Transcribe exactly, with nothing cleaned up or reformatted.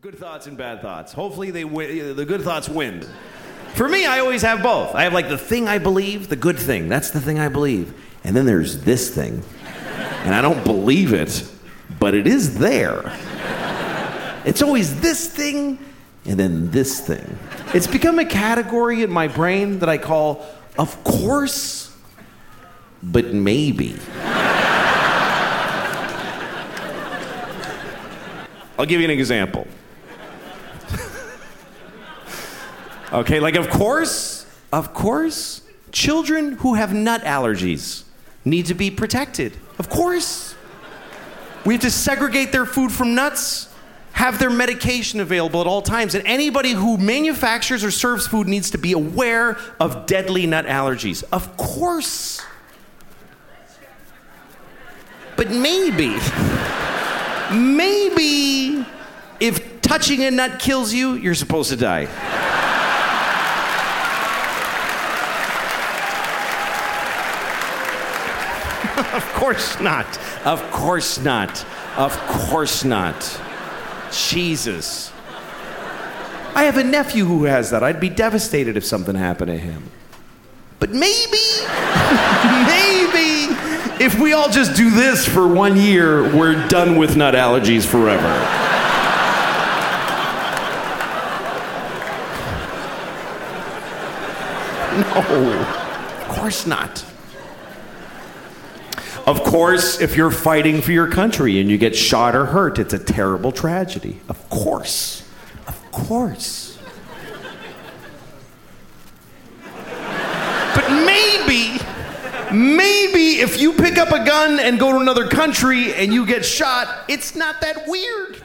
Good thoughts and bad thoughts. Hopefully they win, the good thoughts win. For me, I always have both. I have like the thing I believe, the good thing. That's the thing I believe. And then there's this thing. And I don't believe it, but it is there. It's always this thing and then this thing. It's become a category in my brain that I call, of course, but maybe. I'll give you an example. Okay, like of course, of course, children who have nut allergies need to be protected. Of course. We have to segregate their food from nuts, have their medication available at all times, and anybody who manufactures or serves food needs to be aware of deadly nut allergies. Of course. But maybe, maybe if touching a nut kills you, you're supposed to die. Of course not. Of course not. Of course not. Jesus. I have a nephew who has that. I'd be devastated if something happened to him. But maybe, maybe, if we all just do this for one year, we're done with nut allergies forever. No, of course not. Of course, if you're fighting for your country and you get shot or hurt, it's a terrible tragedy. Of course. Of course. But maybe, maybe if you pick up a gun and go to another country and you get shot, it's not that weird.